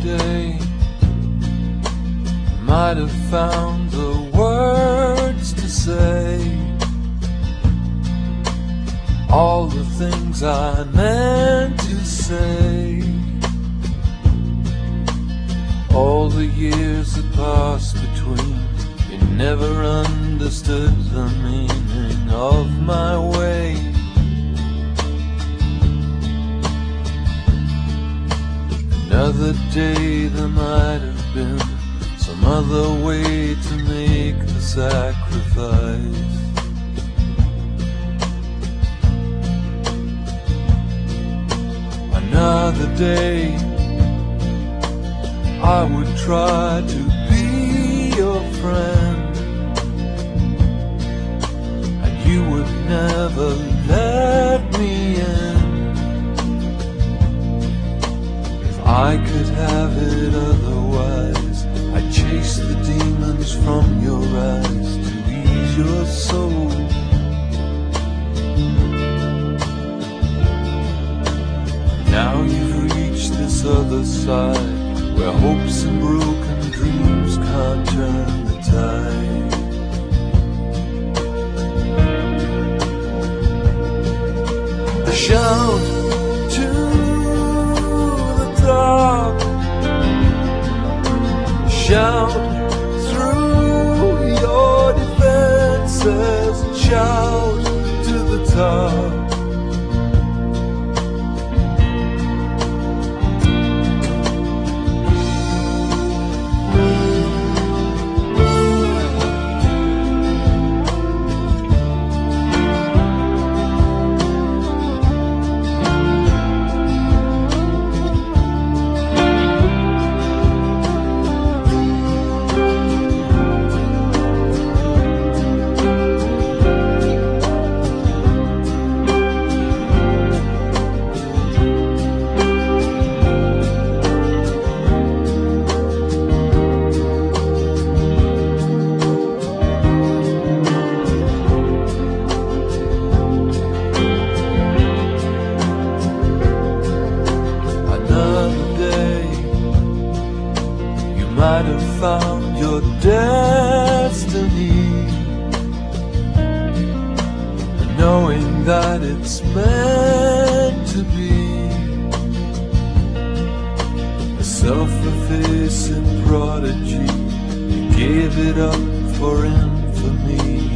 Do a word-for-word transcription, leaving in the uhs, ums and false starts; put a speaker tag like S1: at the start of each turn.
S1: day I might have found the words to say all the things I meant to say. All the years that passed between, you never understood the meaning of my way. Another day there might have been some other way to make the sacrifice. Another day I would try to be your friend, and you would never let me in. If I could have it otherwise, I'd chase the demons from your eyes to ease your soul. Now you've reached this other side, where hopes and broken dreams can't turn the tide. Shout to the top, shout through your defenses, shout to the top. Might have found your destiny, and knowing that it's meant to be, a self-effacing prodigy, you gave it up for infamy.